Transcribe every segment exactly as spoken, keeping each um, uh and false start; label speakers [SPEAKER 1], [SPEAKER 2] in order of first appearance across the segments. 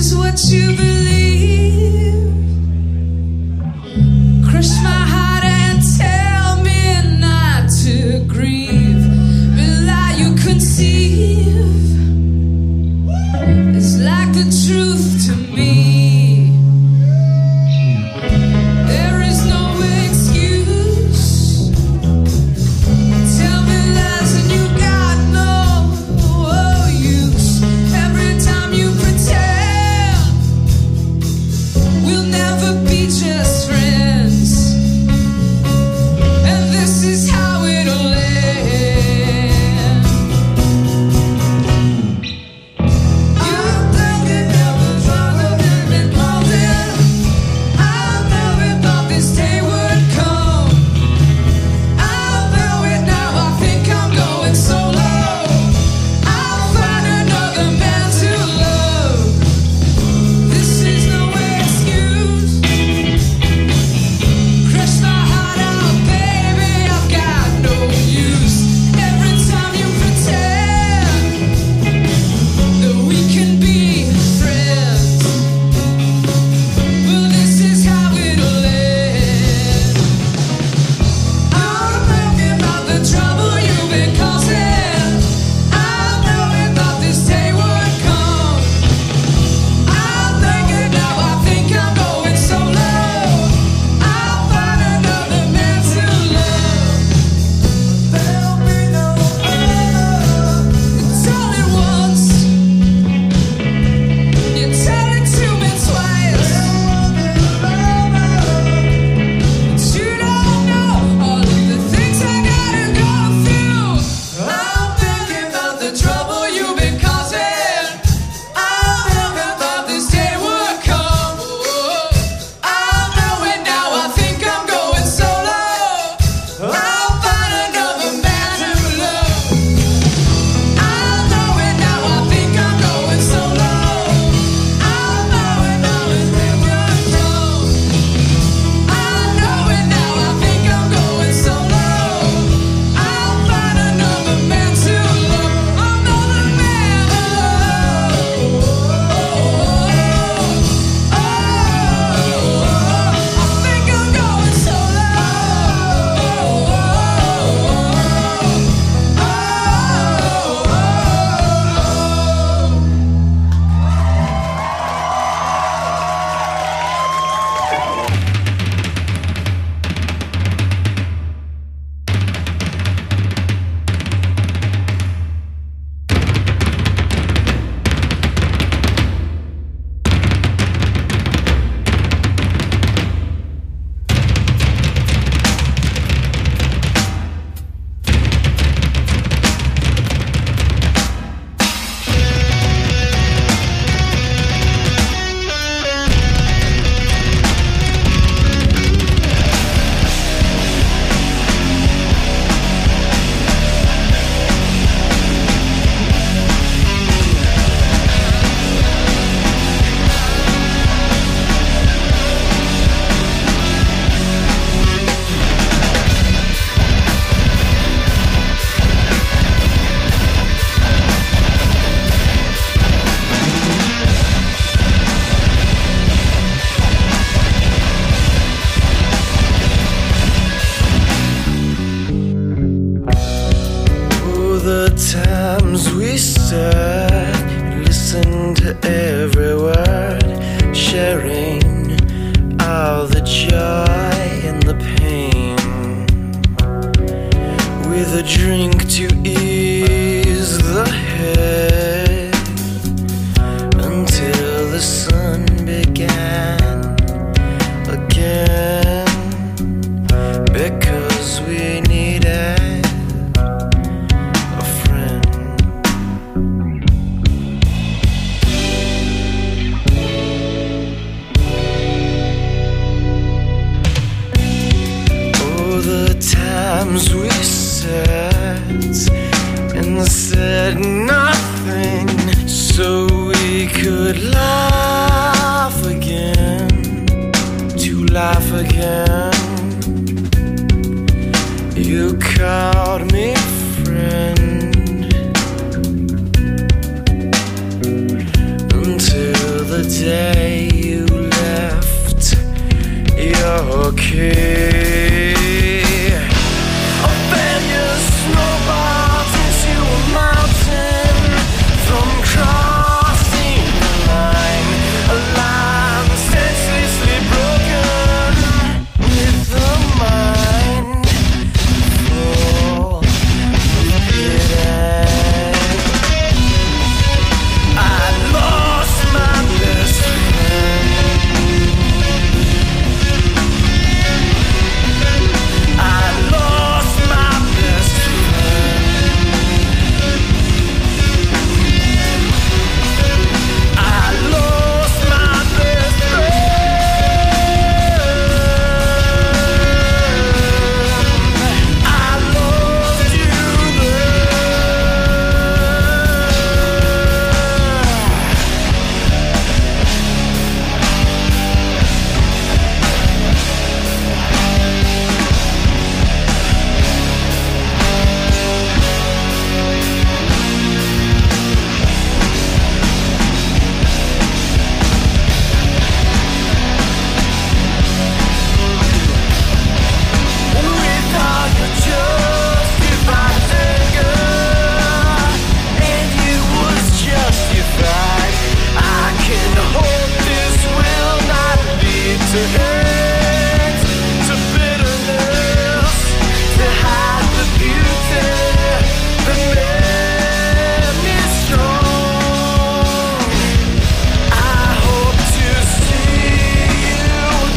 [SPEAKER 1] the day you left your key. Open your snowballs into a mountain from crossing the line. A line senselessly broken with a mind full of pity. I lost my best friend. I lost my best friend. I lost my best friend. I lost you without your justified anger, and it was justified. I can hope this will not lead to hate, to bitterness, to hide the beauty that made me strong. I hope to see you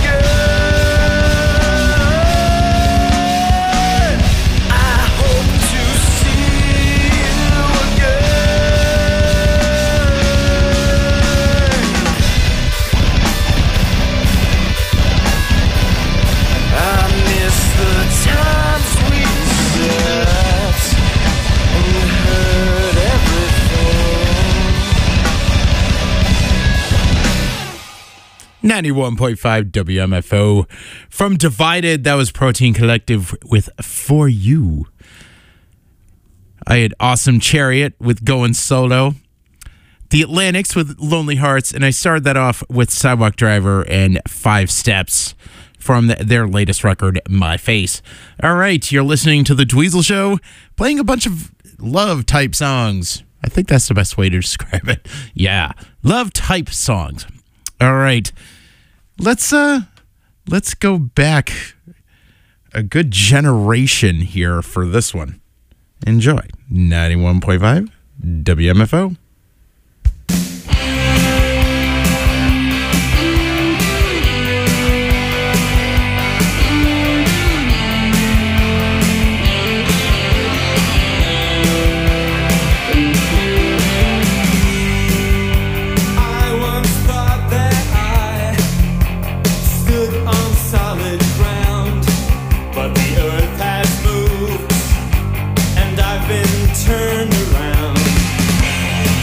[SPEAKER 1] again. I hope to see you again. I miss the times we sat and heard everything.
[SPEAKER 2] ninety-one point five W M F O. From Divided, that was Protein Collective with For You. I had Awesome Chariot with Going Solo. The Atlantics with Lonely Hearts. And I started that off with Sidewalk Driver and Five Steps from the, their latest record, My Face. All right, you're listening to The Dweezil Show, playing a bunch of love-type songs. I think that's the best way to describe it. Yeah, love-type songs. All right. Let's uh let's go back a good generation here for this one. Enjoy. ninety-one point five W M F O.
[SPEAKER 3] I once thought that I stood on solid ground, but the earth has moved and I've been turned around.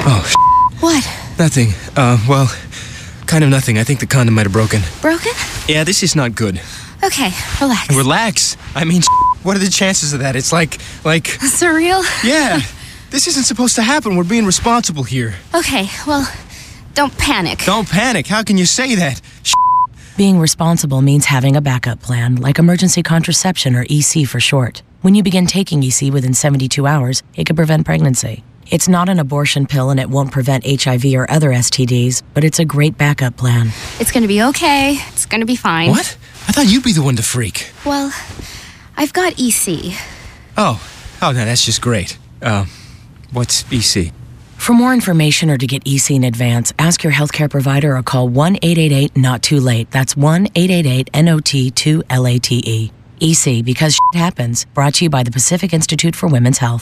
[SPEAKER 4] Oh, sh-
[SPEAKER 5] What?
[SPEAKER 4] nothing. Uh, well, kind of nothing. I think the condom might have broken.
[SPEAKER 5] Broken?
[SPEAKER 4] Yeah, this is not good.
[SPEAKER 5] Okay, relax.
[SPEAKER 4] Relax. I mean, sh- what are the chances of that? It's like, like,
[SPEAKER 5] Surreal?
[SPEAKER 4] yeah. This isn't supposed to happen. We're being responsible here.
[SPEAKER 5] Okay, well, don't panic.
[SPEAKER 4] Don't panic. How can you say that? Sh-
[SPEAKER 6] Being responsible means having a backup plan, like emergency contraception or E C for short. When you begin taking E C within seventy-two hours, it can prevent pregnancy. It's not an abortion pill and it won't prevent H I V or other S T Ds, but it's a great backup plan.
[SPEAKER 5] It's gonna be okay. It's gonna be fine.
[SPEAKER 4] What? I thought you'd be the one to freak.
[SPEAKER 5] Well, I've got E C.
[SPEAKER 4] Oh, oh, no, that's just great. Uh, what's E C?
[SPEAKER 6] For more information or to get E C in advance, ask your healthcare provider or call one eight eight eight not too late. That's one eight eight eight N O T two L A T E. E C, because shit happens. Brought to you by the Pacific Institute for Women's Health.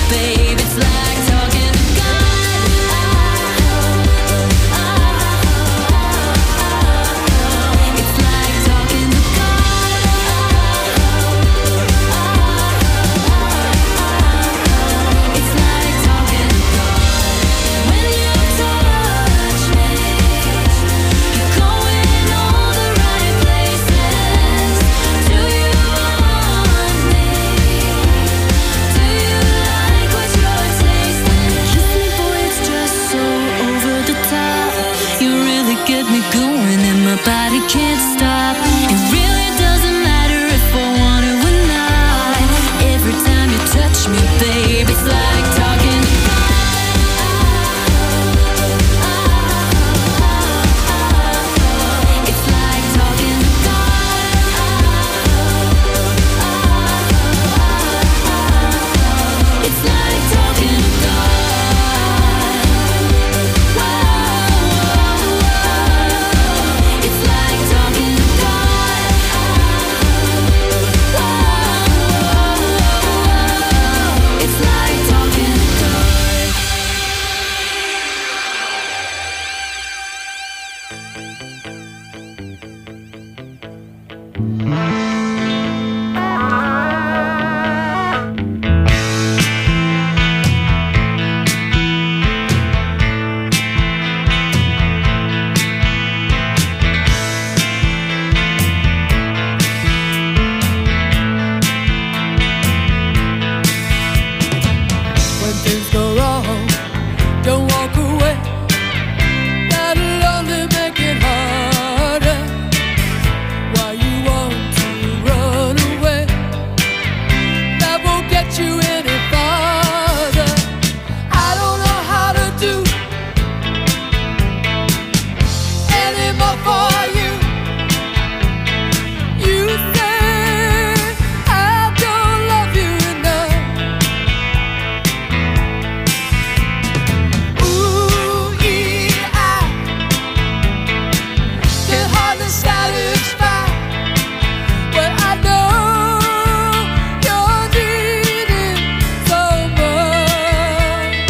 [SPEAKER 7] babe. It's like talking to God. It's like talking to God. It's like talking to God. When you touch me, you're going all the right places. Do you want me? Do you like what you're tasting? Kiss me, boy, it's just so over the top. You really get me going and my body can't stop. It really doesn't matter if I want it or not. Every time you touch me, babe, it's like talking to God. It's like talking to God. It's like talking to God. It's like talking to God. It's like talking to God.
[SPEAKER 3] When things go wrong, don't walk away. That'll only make it harder. Why you want to run away? That won't get you any farther. I don't know how to do any more for you. You say I don't love you enough. Ooh, yeah, I can hardly satisfy what I know you're needing so much.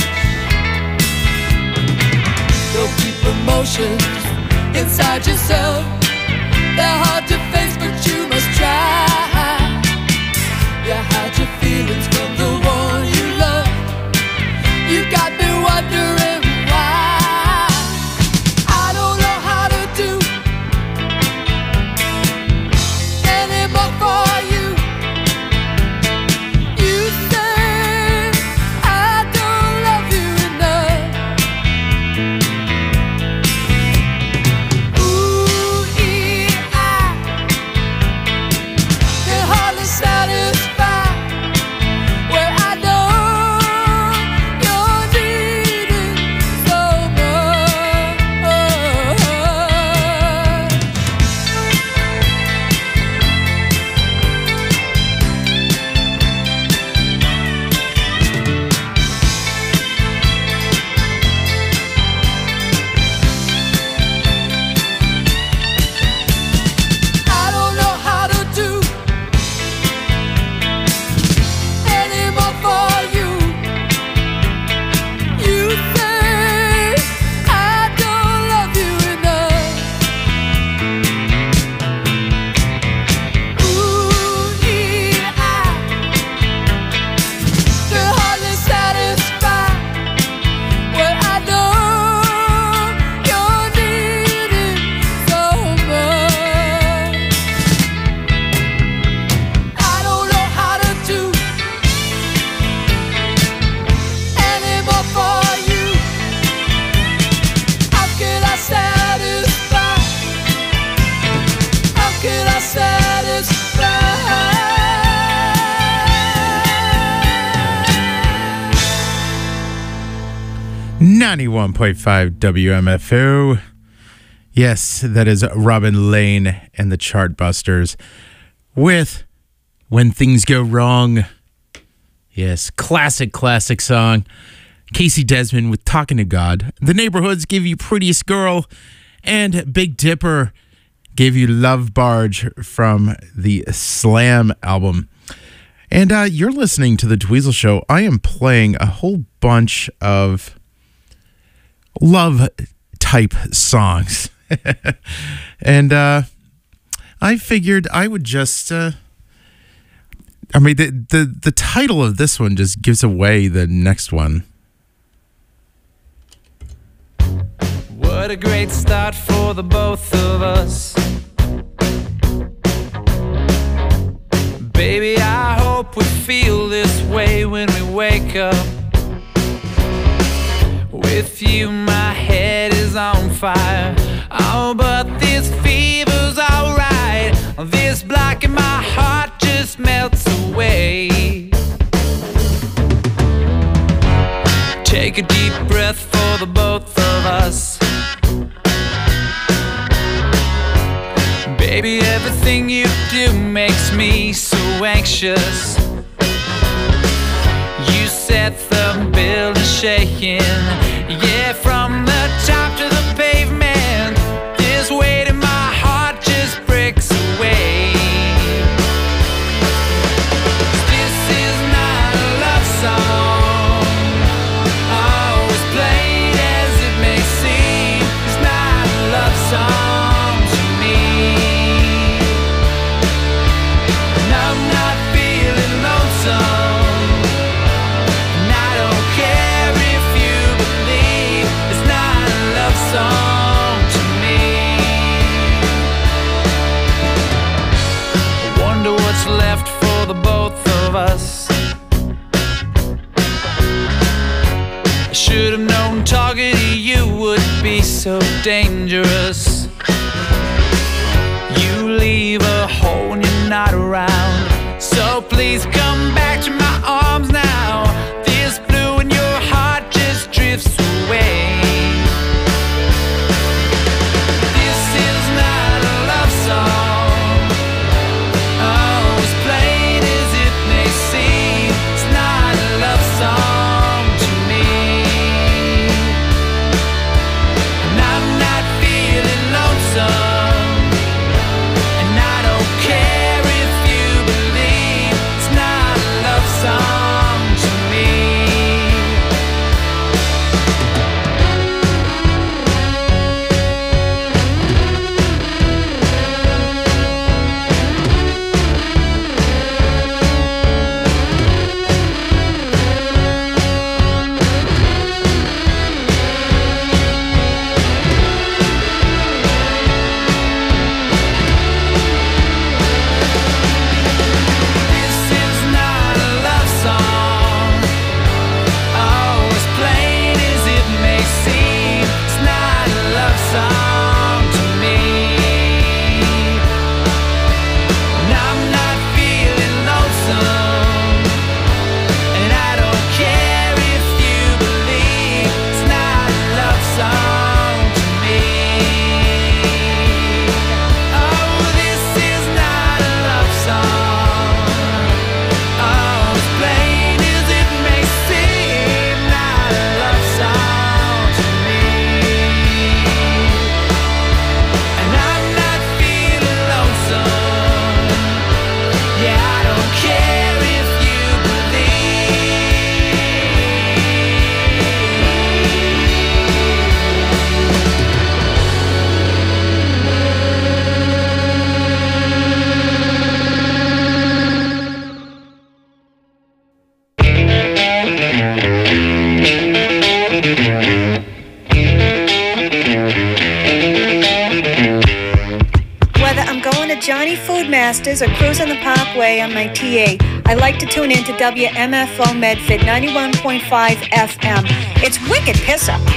[SPEAKER 3] Don't keep emotions inside yourself. They're hard to face, but you must try. You hide your feelings from the one you love. You got me wondering why. I don't know how to do any more for you. You say I don't love you enough. Ooh, yeah, I can hardly satisfy where I know you're needing so much. I don't know how to do any more for you. You say I don't love you enough. Ooh, yeah, I can hardly satisfy what I know you're needing so much. I don't know how to do any more for you. How can I satisfy? How can I satisfy?
[SPEAKER 2] ninety-one point five W M F O. Yes, that is Robin Lane and the Chartbusters with When Things Go Wrong. Yes, classic, classic song. Casey Desmond with Talking to God. The Neighborhoods give you Prettiest Girl. And Big Dipper gave you Love Barge from the Slam album. And uh, you're listening to The Dweezil Show. I am playing a whole bunch of love-type songs. and uh, I figured I would just... Uh, I mean, the, the, the title of this one just gives away the next one.
[SPEAKER 1] What a great start for the both of us. Baby, I hope we feel this way when we wake up. With you, my head is on fire. Oh, but this fever's alright. This block in my heart just melts away. Take a deep breath for the both of us. Baby, everything you do makes me so anxious. You set the building shaking. Yeah, from the top to the pavement. This weight in my heart just breaks away. This is not a love song. Oh, as plain as it may seem, it's not a love song to me. And I'm not feeling lonesome, and I don't care if you believe it's not a love song to me. I wonder what's left for the both of us. I should have known talking to you would be so dangerous. You leave a hole when you're not around. So please come back to my arms now. This blue in your heart just drifts away. This is not a love song. Oh, as plain as it may seem, it's not a love song to me. And I'm not feeling lonesome, and I don't care if you believe it's not a love song to me. This is not a love song. Oh, as plain as it may seem, it's not a love song to me. And I'm not feeling lonesome, and I don't care if you believe it's not a love song to me. Oh, this is not a love song. Oh, as plain as it may seem, not a love song to me. And I'm not feeling lonesome. Yeah, I don't care if you believe.
[SPEAKER 8] Whether I'm going to Johnny Food Masters or cruising the Parkway on my T A, I like to tune in to W M F O Medford ninety-one point five F M. It's wicked piss up.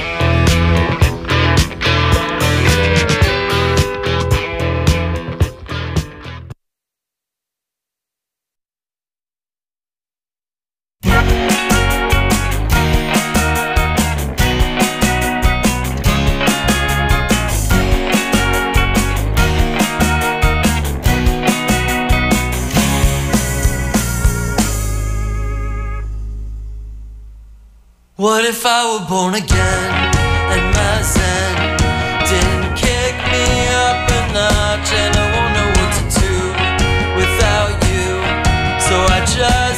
[SPEAKER 1] What if I were born again and my zen didn't kick me up a notch, and I won't know what to do without you, so I just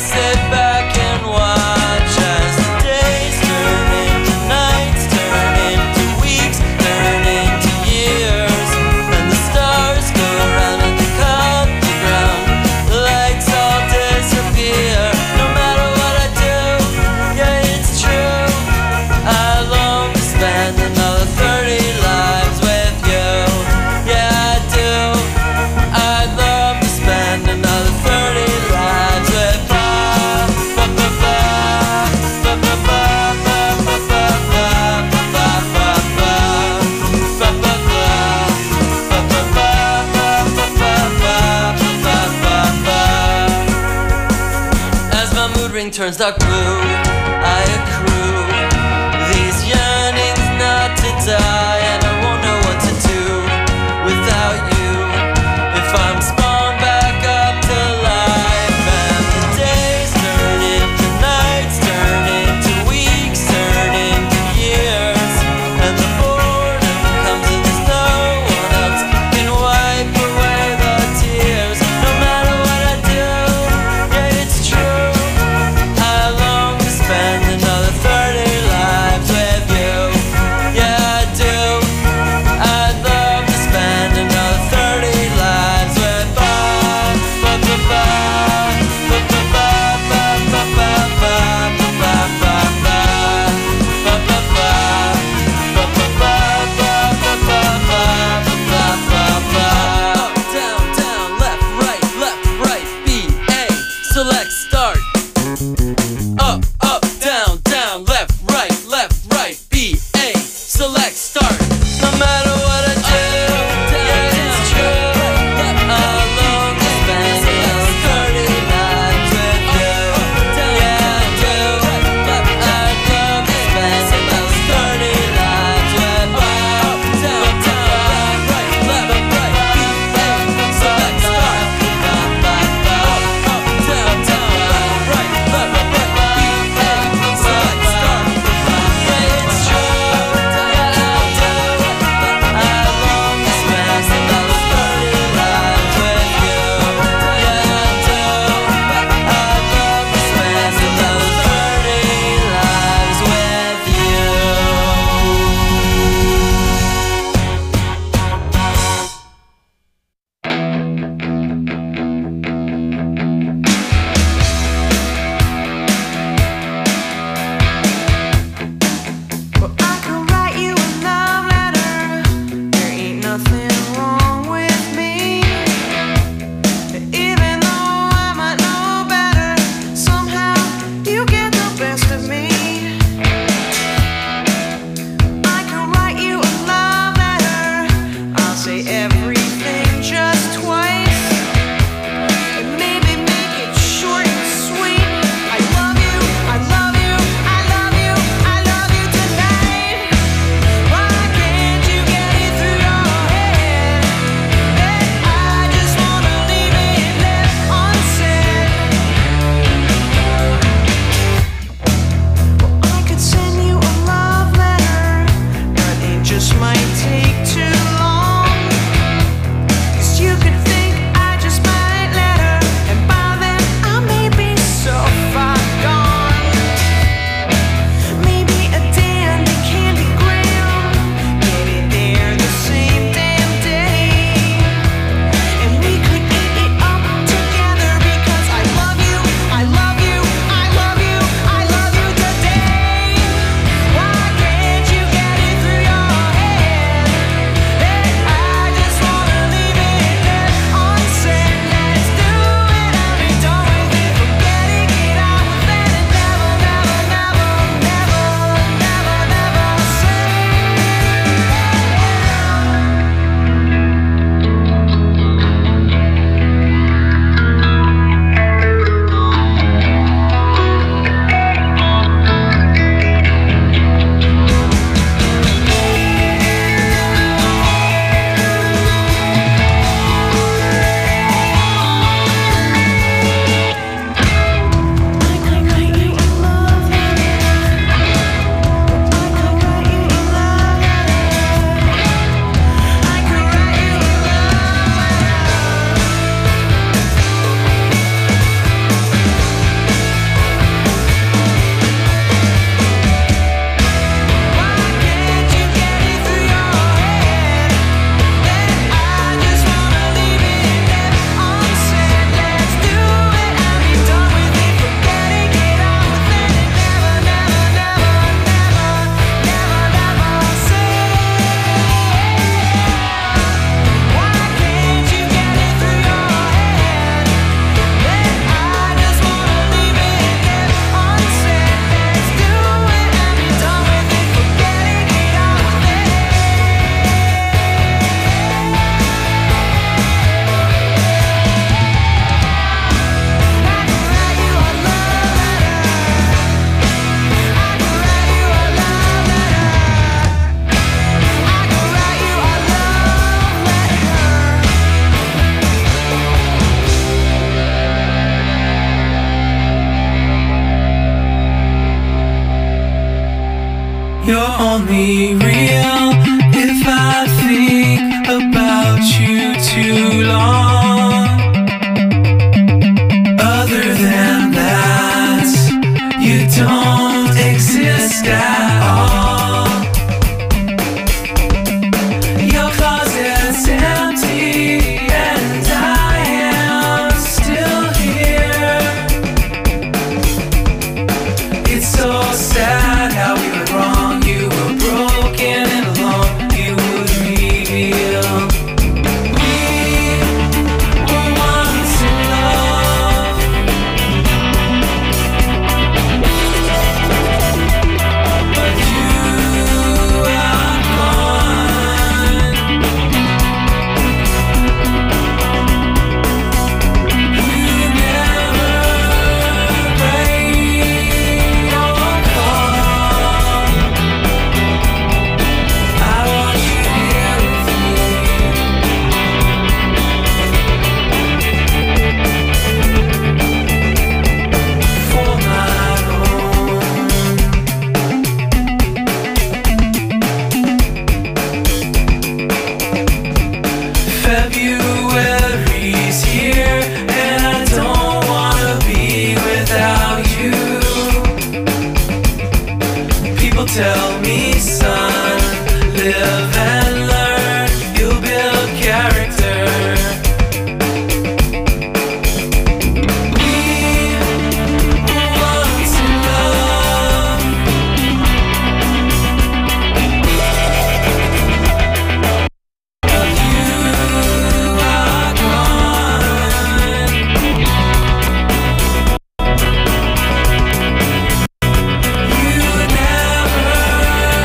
[SPEAKER 9] turns dark blue. I accrue these yearnings not to die, and I won't know what to do without you. If I'm spawned back up to life, and the days turn into nights, turn into weeks, turn into years, and the boredom comes and there's no one else can wipe away the tears. No matter what I do, yeah, it's true. How long to
[SPEAKER 1] You're only real if I think about you too long. Other than that, you don't exist at all. Your closet's empty and I am still here. It's so sad how we went wrong. You were broken and alone. You would reveal we were once in love. But you are gone. You never break your call. I want you here with me for my own. February's here and I don't wanna be without you. People tell me, son, live and learn, you'll build character. We were once in love. But you are gone. You never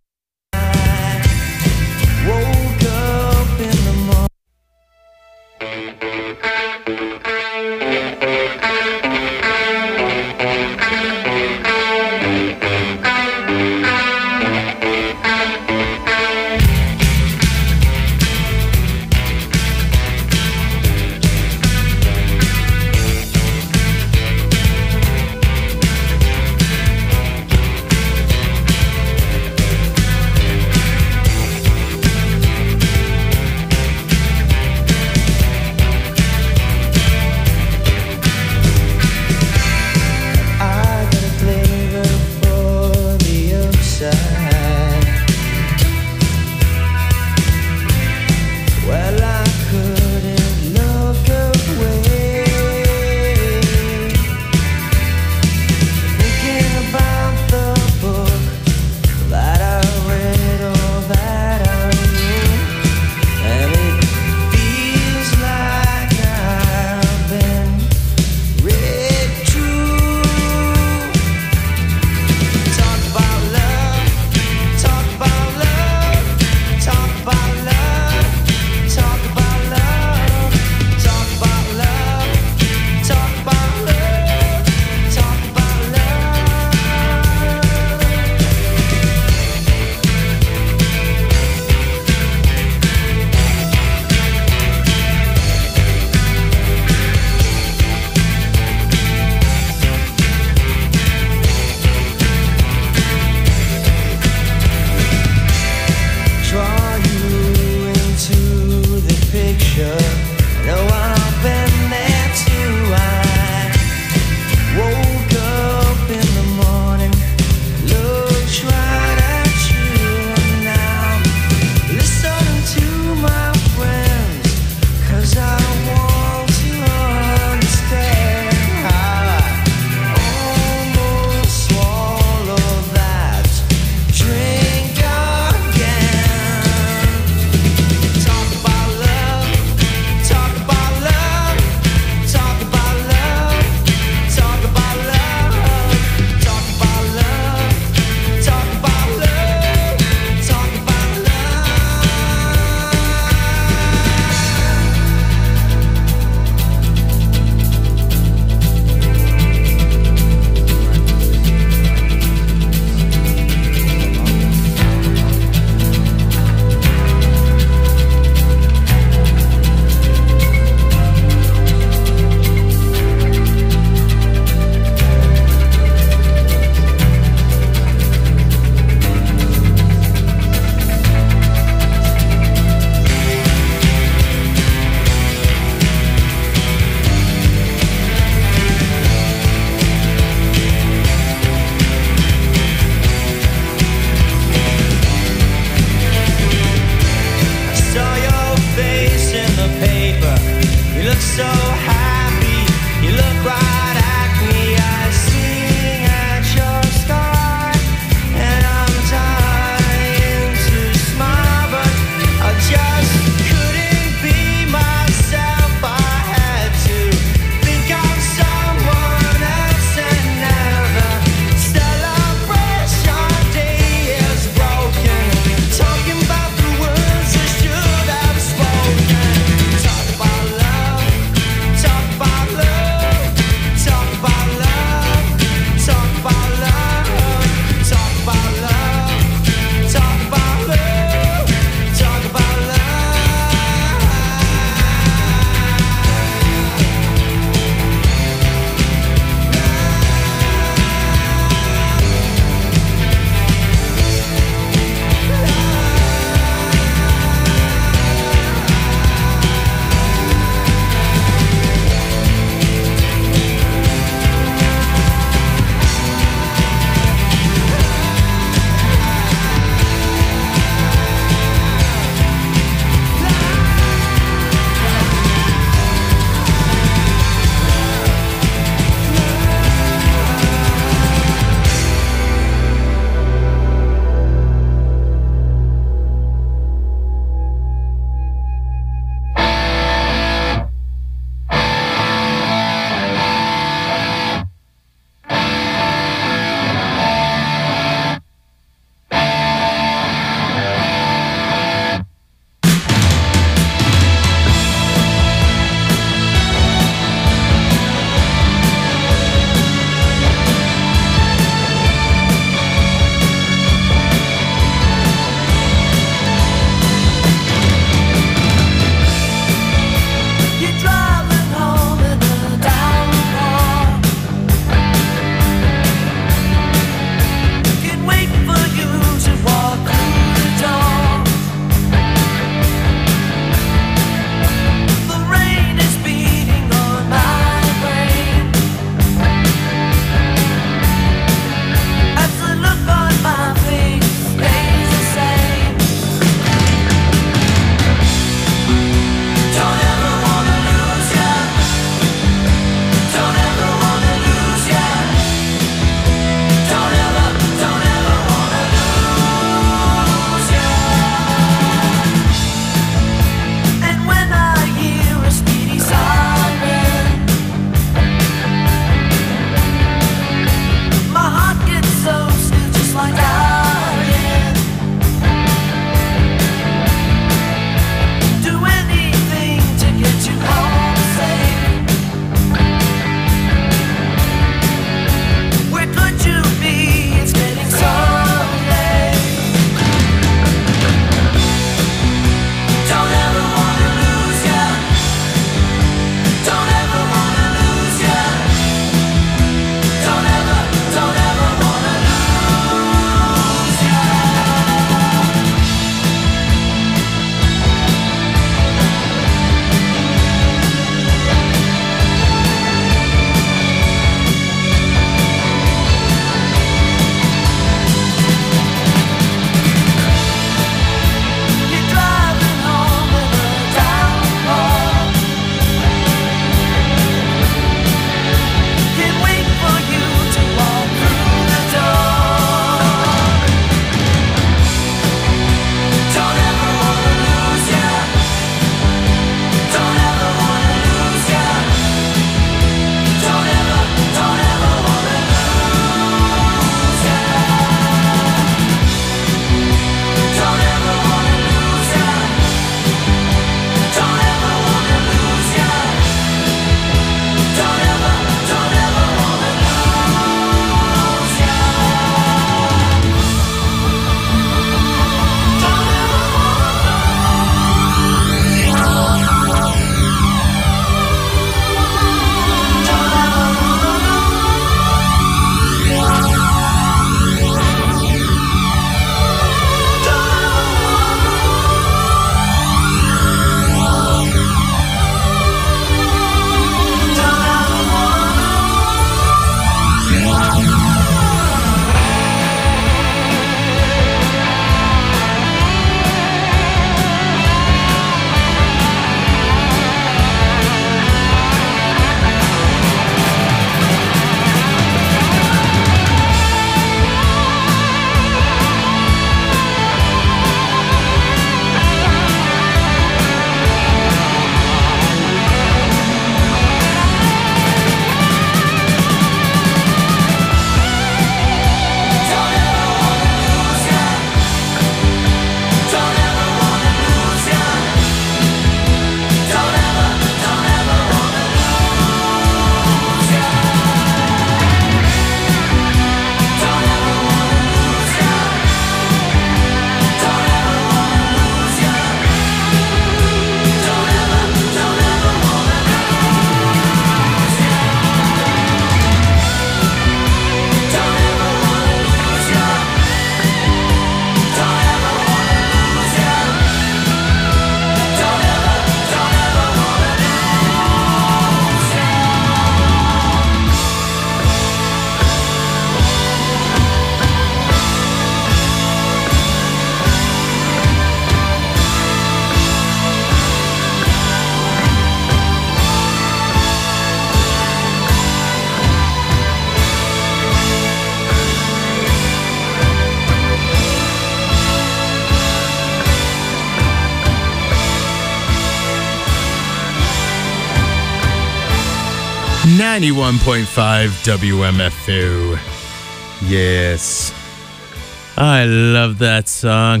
[SPEAKER 2] ninety-one point five W M F O. Yes. I love that song.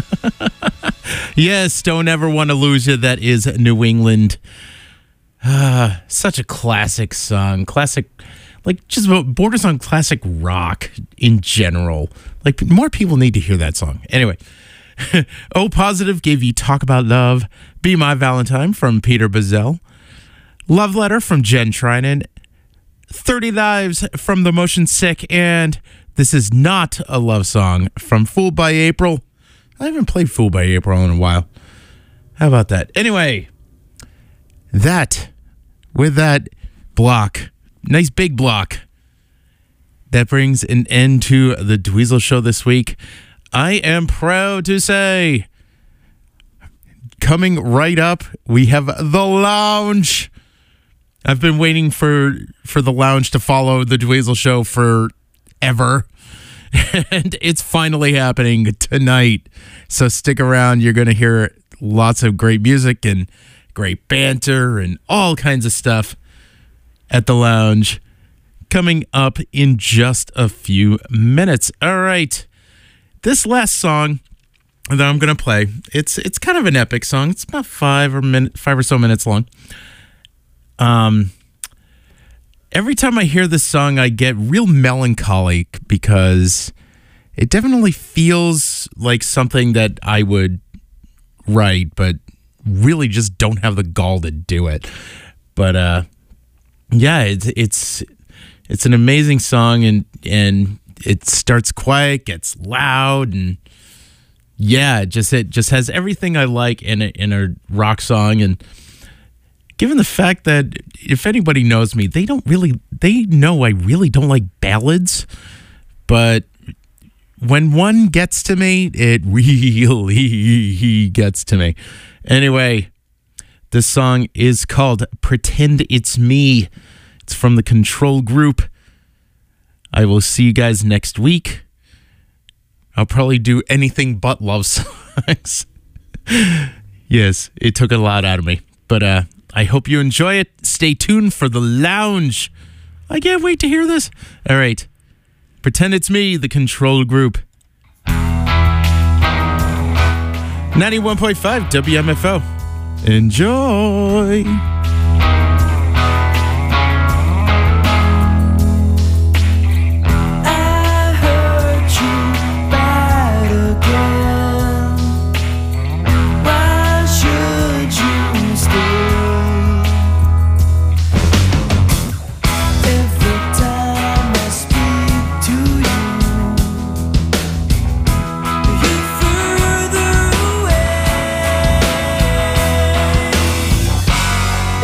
[SPEAKER 2] Yes, Don't Ever Want to Lose You. That is New England. Ah, such a classic song. Classic, like, just about borders on classic rock in general. Like, more people need to hear that song. Anyway, O Positive gave you Talk About Love. Be My Valentine from Peter Bazell. Love Letter from Jen Trinan. thirty Lives from The Motion Sick. And This Is Not a Love Song from Fooled by April. I haven't played Fooled by April in a while. How about that? Anyway, that, with that block, nice big block, that brings an end to the Dweezil Show this week. I am proud to say, coming right up, we have The Lounge. I've been waiting for, for The Lounge to follow the Dweezil Show forever. And it's finally happening tonight. So stick around. You're going to hear lots of great music and great banter and all kinds of stuff at The Lounge coming up in just a few minutes. All right. This last song that I'm going to play, it's it's kind of an epic song. It's about five or minute, five or so minutes long. Um, every time I hear this song, I get real melancholic because it definitely feels like something that I would write, but really just don't have the gall to do it. But uh, yeah, it's it's it's an amazing song, and and it starts quiet, gets loud, and yeah, it just it just has everything I like in a in a rock song. And given the fact that if anybody knows me, they don't really, they know I really don't like ballads, but when one gets to me, it really gets to me. Anyway, this song is called Pretend It's Me. It's from the Control Group. I will see you guys next week. I'll probably do anything but love songs. Yes, it took a lot out of me, but uh, I hope you enjoy it. Stay tuned for The Lounge. I can't wait to hear this. All right. Pretend It's Me, the Control Group. ninety-one point five W M F O. Enjoy.
[SPEAKER 3] I heard you bad again. Why should you stay? Every time I speak to you, you're further away.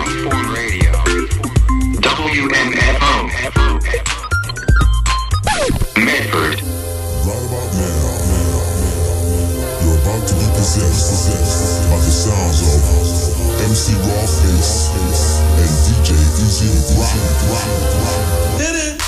[SPEAKER 10] Freeform Radio. W M F O. Medford.
[SPEAKER 11] Right about now, you're about to be possessed by the sounds of M C Rawface and D J Easy Rock. Hit it!